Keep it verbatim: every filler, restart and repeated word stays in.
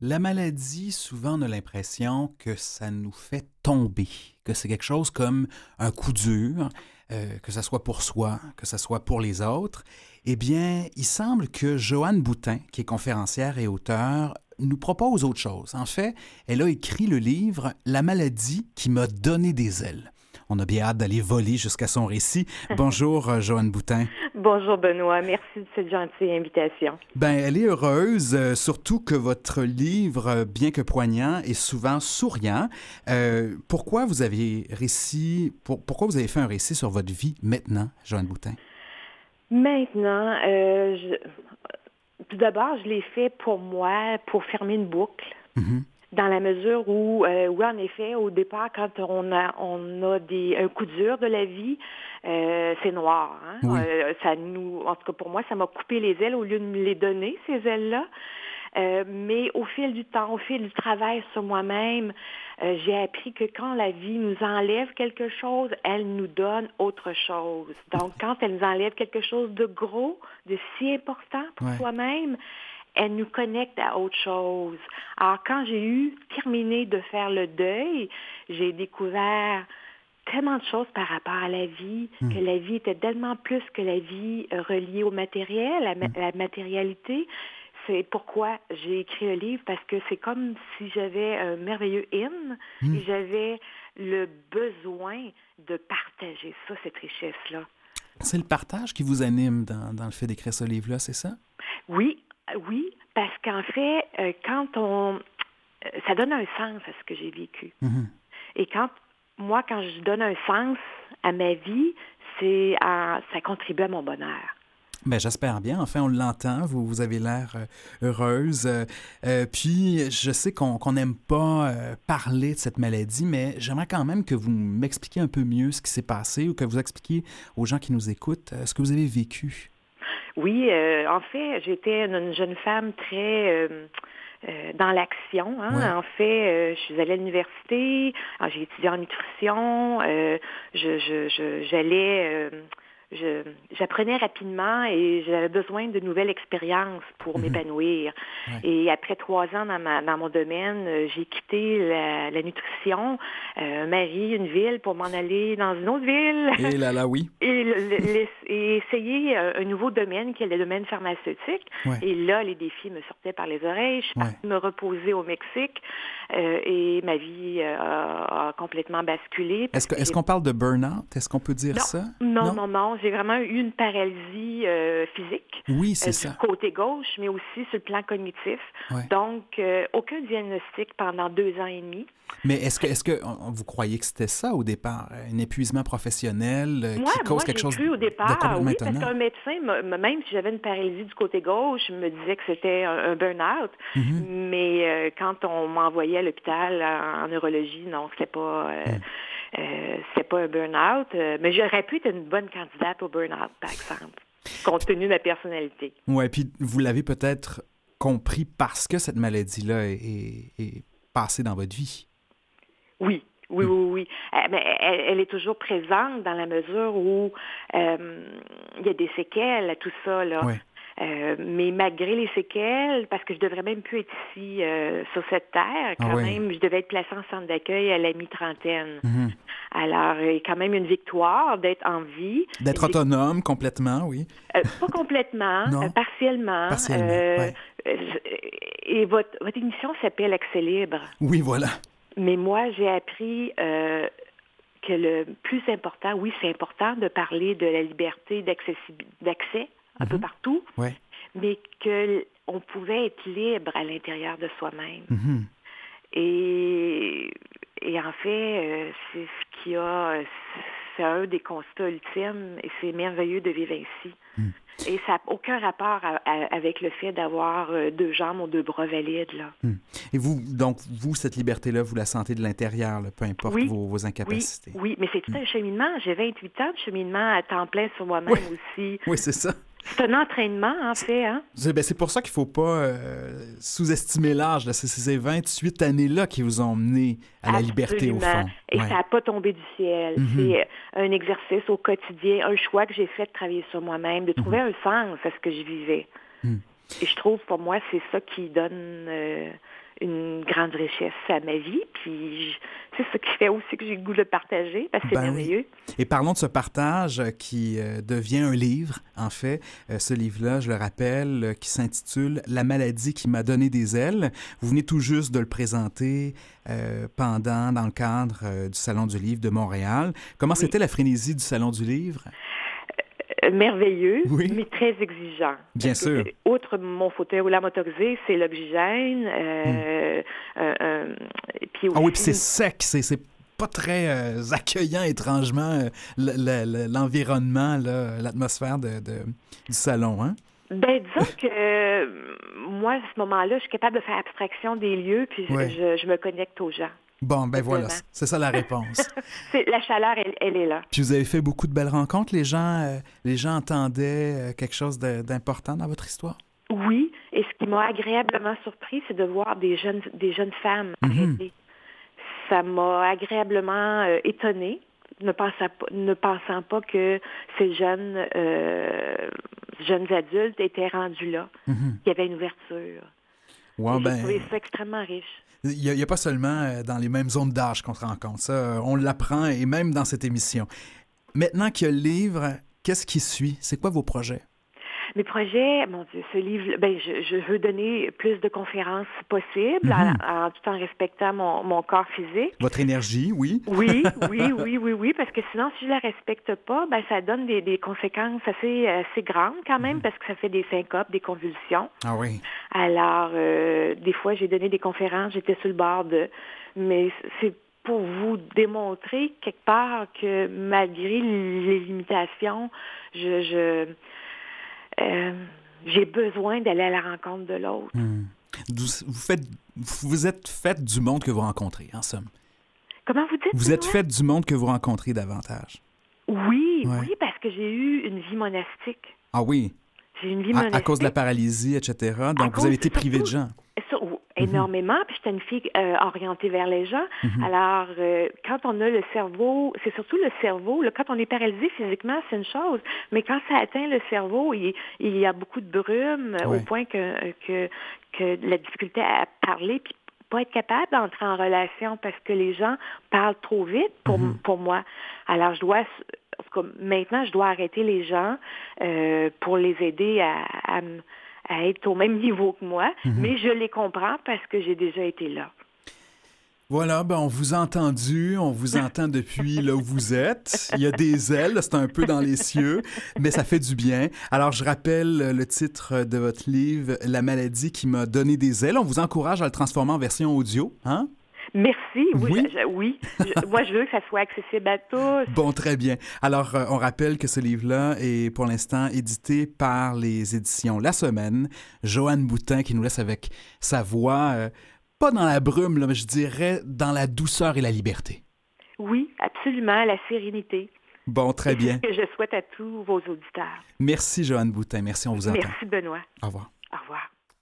La maladie, souvent, on a l'impression que ça nous fait tomber, que c'est quelque chose comme un coup dur, euh, que ce soit pour soi, que ce soit pour les autres. Eh bien, il semble que Joanne Boutin, qui est conférencière et auteure, nous propose autre chose. En fait, elle a écrit le livre « La maladie qui m'a donné des ailes ». On a bien hâte d'aller voler jusqu'à son récit. Bonjour, euh, Joanne Boutin. Bonjour, Benoît. Merci de cette gentille invitation. Ben, elle est heureuse, euh, surtout que votre livre, euh, bien que poignant, est souvent souriant. Euh, pourquoi vous avez récit, pour, pourquoi vous avez fait un récit sur votre vie maintenant, Joanne Boutin? Maintenant, euh, je... tout d'abord, je l'ai fait pour moi, pour fermer une boucle. Mm-hmm. Dans la mesure où, euh, oui, en effet, au départ, quand on a, on a des, un coup dur de la vie, euh, c'est noir. Hein? Oui. Euh, ça nous, en tout cas, pour moi, ça m'a coupé les ailes au lieu de me les donner, ces ailes-là. Euh, mais au fil du temps, au fil du travail sur moi-même, euh, j'ai appris que quand la vie nous enlève quelque chose, elle nous donne autre chose. Donc, quand elle nous enlève quelque chose de gros, de si important pour ouais. soi-même, elle nous connecte à autre chose. Alors, quand j'ai eu terminé de faire le deuil, j'ai découvert tellement de choses par rapport à la vie, mmh. que la vie était tellement plus que la vie reliée au matériel, à ma- mmh. la matérialité. C'est pourquoi j'ai écrit le livre, parce que c'est comme si j'avais un merveilleux hymne mmh. et j'avais le besoin de partager ça, cette richesse-là. C'est le partage qui vous anime dans, dans le fait d'écrire ce livre-là, c'est ça? Oui, oui, parce qu'en fait, euh, quand on... Euh, ça donne un sens à ce que j'ai vécu. Mm-hmm. Et quand, moi, quand je donne un sens à ma vie, c'est à, ça contribue à mon bonheur. Bien, j'espère bien. Enfin, on l'entend. Vous, vous avez l'air euh, heureuse. Euh, euh, puis, je sais qu'on qu'on n'aime pas euh, parler de cette maladie, mais j'aimerais quand même que vous m'expliquiez un peu mieux ce qui s'est passé ou que vous expliquiez aux gens qui nous écoutent euh, ce que vous avez vécu. Oui, euh, en fait, j'étais une, une jeune femme très euh, euh, dans l'action. Hein? Ouais. En fait, euh, je suis allée à l'université, alors, j'ai étudié en nutrition, euh, je, je, je, j'allais... Euh, Je, j'apprenais rapidement et j'avais besoin de nouvelles expériences pour mmh. m'épanouir. Ouais. Et après trois ans dans, ma, dans mon domaine, euh, j'ai quitté la, la nutrition, euh, un mari, une ville, pour m'en aller dans une autre ville. Et là, là, oui. Et, le, le, et essayer un, un nouveau domaine qui est le domaine pharmaceutique. Ouais. Et là, les défis me sortaient par les oreilles. Je suis ouais. partie me reposer au Mexique euh, et ma vie euh, a, a complètement basculé. Est-ce, que, est-ce qu'on parle de burn-out? Est-ce qu'on peut dire non, ça? Non, non, non. non. J'ai vraiment eu une paralysie euh, physique. Oui, c'est euh, ça. Du côté gauche, mais aussi sur le plan cognitif. Ouais. Donc, euh, aucun diagnostic pendant deux ans et demi. Mais est-ce que, est-ce que vous croyez que c'était ça au départ, un épuisement professionnel euh, moi, qui cause moi, quelque chose cru au départ, de complètement oui, étonnant? Parce qu'un médecin, même si j'avais une paralysie du côté gauche, me disait que c'était un, un burn-out. Mm-hmm. Mais euh, quand on m'envoyait à l'hôpital en, en neurologie, non, c'était pas... Euh, mm. Euh, c'est pas un burn-out, euh, mais j'aurais pu être une bonne candidate au burn-out, par exemple, compte tenu de ma personnalité. Oui, puis vous l'avez peut-être compris parce que cette maladie-là est, est, est passée dans votre vie. Oui. Oui, oui, oui. Euh, mais elle, elle est toujours présente dans la mesure où euh, il y a des séquelles à tout ça, là. Oui. Euh, mais malgré les séquelles, parce que je devrais même plus être ici euh, sur cette terre, quand ah oui. même, je devais être placée en centre d'accueil à la mi-trentaine. Mm-hmm. Alors, il y a quand même une victoire d'être en vie. D'être autonome complètement, oui. Euh, pas complètement, euh, partiellement. Partiellement, euh, ouais. Et votre, votre émission s'appelle Accès libre. Oui, voilà. Mais moi, j'ai appris euh, que le plus important, oui, c'est important de parler de la liberté d'accès un mm-hmm. peu partout, ouais. mais qu'on pouvait être libre à l'intérieur de soi-même. Mm-hmm. Et, et en fait, euh, c'est ce qui a... C'est un des constats ultimes et c'est merveilleux de vivre ainsi. Mm. Et ça n'a aucun rapport à, à, avec le fait d'avoir deux jambes ou deux bras valides, là. Mm. Et vous, donc, vous, cette liberté-là, vous la sentez de l'intérieur, là, peu importe oui, vos, vos incapacités. Oui, oui, mais c'est tout mm. un cheminement. J'ai vingt-huit ans de cheminement à temps plein sur moi-même oui. aussi. Oui, c'est ça. C'est un entraînement, en fait. Hein? C'est, ben, c'est pour ça qu'il ne faut pas euh, sous-estimer l'âge. Là. C'est ces vingt-huit années-là qui vous ont mené à la Absolument. liberté, au fond. Et ouais. ça n'a pas tombé du ciel. Mm-hmm. C'est un exercice au quotidien, un choix que j'ai fait de travailler sur moi-même, de trouver mm-hmm. un sens à ce que je vivais. Mm. Et je trouve, pour moi, c'est ça qui donne euh, grande richesse à ma vie. Puis je, c'est ce qui fait aussi que j'ai le goût de le partager, parce que c'est Ben merveilleux. Oui. Et parlons de ce partage qui euh, devient un livre, en fait. Euh, ce livre-là, je le rappelle, euh, qui s'intitule « La maladie qui m'a donné des ailes ». Vous venez tout juste de le présenter euh, pendant, dans le cadre euh, du Salon du livre de Montréal. Comment Oui. c'était la frénésie du Salon du livre? Euh, merveilleux, oui. mais très exigeant. Bien Parce sûr. Que, outre mon fauteuil roulant motorisé, c'est l'oxygène. Euh, mm. euh, euh, puis aussi... Ah oui, puis c'est sec, c'est... c'est... pas très euh, accueillant, étrangement, euh, le, le, l'environnement, là, l'atmosphère de, de, du salon, hein? Ben, disons que euh, moi, à ce moment-là, je suis capable de faire abstraction des lieux, puis ouais. je, je me connecte aux gens. Bon, ben voilà, c'est ça la réponse. c'est, la chaleur, elle, elle est là. Puis vous avez fait beaucoup de belles rencontres. Les gens, euh, les gens entendaient euh, quelque chose de, d'important dans votre histoire? Oui, et ce qui m'a agréablement surpris, c'est de voir des jeunes, des jeunes femmes mm-hmm. arrêtées. Ça m'a agréablement euh, étonnée, ne pensant pas, ne pensant pas que ces jeunes, euh, jeunes adultes étaient rendus là, mm-hmm. qu'il y avait une ouverture. Wow, J'ai ben, trouvé ça extrêmement riche. Il n'y a, a pas seulement dans les mêmes zones d'âge qu'on se rencontre, ça, on l'apprend, et même dans cette émission. Maintenant qu'il y a le livre, qu'est-ce qui suit? C'est quoi vos projets? Mes projets, mon Dieu, ce livre, ben, je, je veux donner plus de conférences possibles, mm-hmm. en, en, tout en respectant mon, mon corps physique. Votre énergie, oui. Oui, oui, oui, oui, oui, parce que sinon, si je la respecte pas, ben, ça donne des, des conséquences assez, assez grandes quand même, mm-hmm. parce que ça fait des syncopes, des convulsions. Ah oui. Alors, euh, des fois, j'ai donné des conférences, j'étais sur le bord de... Mais c'est pour vous démontrer quelque part que malgré les limitations, je... je Euh, j'ai besoin d'aller à la rencontre de l'autre. Mmh. Vous, faites, vous êtes faite du monde que vous rencontrez, en somme. Comment vous dites? Vous êtes faite du monde que vous rencontrez davantage. Oui, ouais. oui, parce que j'ai eu une vie monastique. Ah oui? J'ai eu une vie à, monastique. À cause de la paralysie, et cetera. Donc, vous avez été privée de gens. Ça, énormément, mm-hmm. puis j'étais une fille euh, orientée vers les gens. Mm-hmm. Alors, euh, quand on a le cerveau, c'est surtout le cerveau, là, quand on est paralysé physiquement, c'est une chose, mais quand ça atteint le cerveau, il, il y a beaucoup de brume ouais. au point que, que, que la difficulté à parler, puis pas être capable d'entrer en relation parce que les gens parlent trop vite pour, mm-hmm. pour moi. Alors, je dois... En tout cas, maintenant, je dois arrêter les gens euh, pour les aider à... à à être au même niveau que moi, mm-hmm. mais je les comprends parce que j'ai déjà été là. Voilà, ben on vous a entendu, on vous entend depuis là où vous êtes. Il y a des ailes, c'est un peu dans les cieux, mais ça fait du bien. Alors, je rappelle le titre de votre livre, « La maladie qui m'a donné des ailes ». On vous encourage à le transformer en version audio, hein? Merci. Oui, oui. Je, je, oui. Je, moi, je veux que ça soit accessible à tous. Bon, très bien. Alors, euh, on rappelle que ce livre-là est pour l'instant édité par les éditions La Semaine. Joanne Boutin qui nous laisse avec sa voix, euh, pas dans la brume, là, mais je dirais dans la douceur et la liberté. Oui, absolument, la sérénité. Bon, très bien. C'est ce que je souhaite à tous vos auditeurs. Merci, Joanne Boutin. Merci, on vous entend. Merci, Benoît. Au revoir.